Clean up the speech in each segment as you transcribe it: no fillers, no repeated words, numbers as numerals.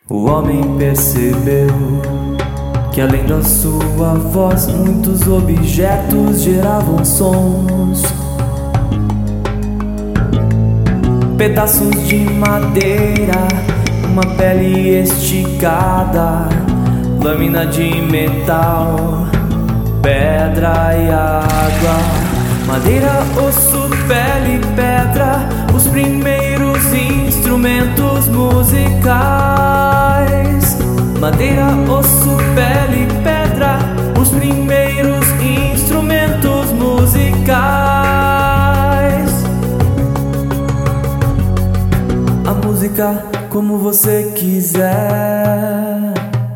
O homem percebeu que além da sua voz muitos objetos geravam sons. Pedaços de madeira, uma pele esticada, lâmina de metal, pedra e água. Madeira, osso, pele, pedra, os primeiros instrumentos musicais. Madeira, osso, pele, pedra, os primeiros instrumentos musicais. A música como você quiser.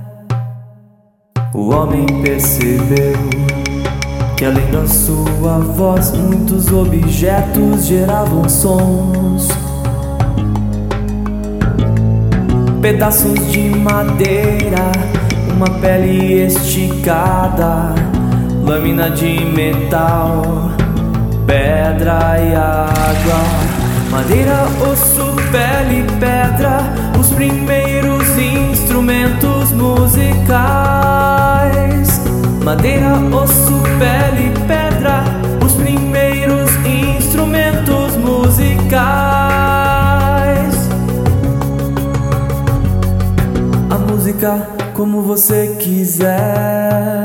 O homem percebeu que além da sua voz muitos objetos geravam sons. Pedaços de madeira, uma pele esticada, lâmina de metal, pedra e água. Madeira, osso, pele, pedra, os primeiros instrumentos musicais. Madeira, osso, pele, pedra, os primeiros instrumentos musicais. A música como você quiser.